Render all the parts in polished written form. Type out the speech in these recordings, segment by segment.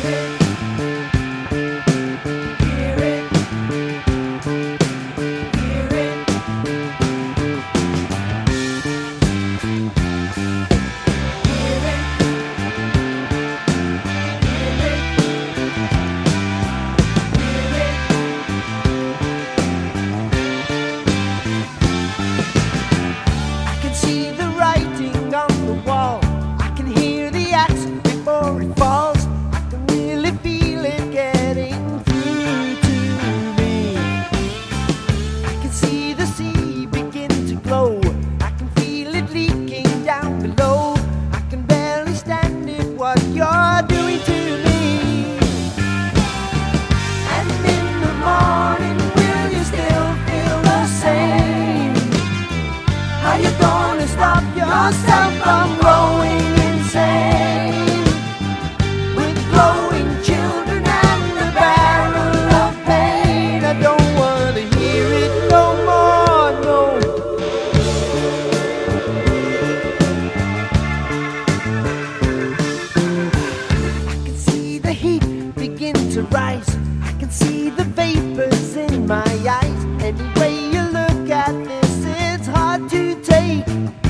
Yourself from growing insane, with growing children and the barrel of pain. I don't want to hear it no more, no. I can see the heat begin to rise, I can see the vapors in my eyes. Any way you look at this, it's hard to take.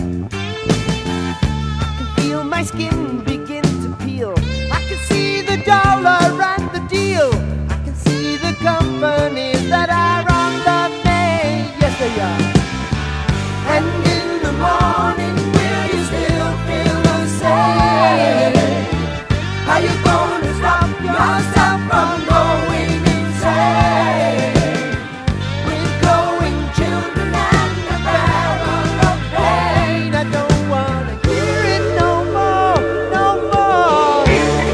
My skin begin to peel. I can see the dollar and the deal. I can see the companies that are on the main. Yes, they are. And in the morning, will you still feel the same? Are you gonna stop yourself from going insane, with growing children and the barrel of pain? I don't wanna hear it no more, no more.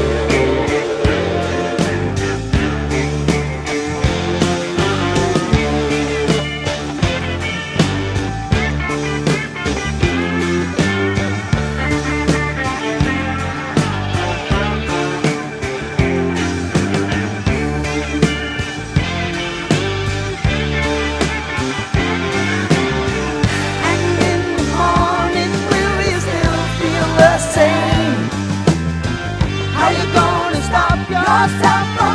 And in the morning, will you still feel the same? Are you gonna stop yourself from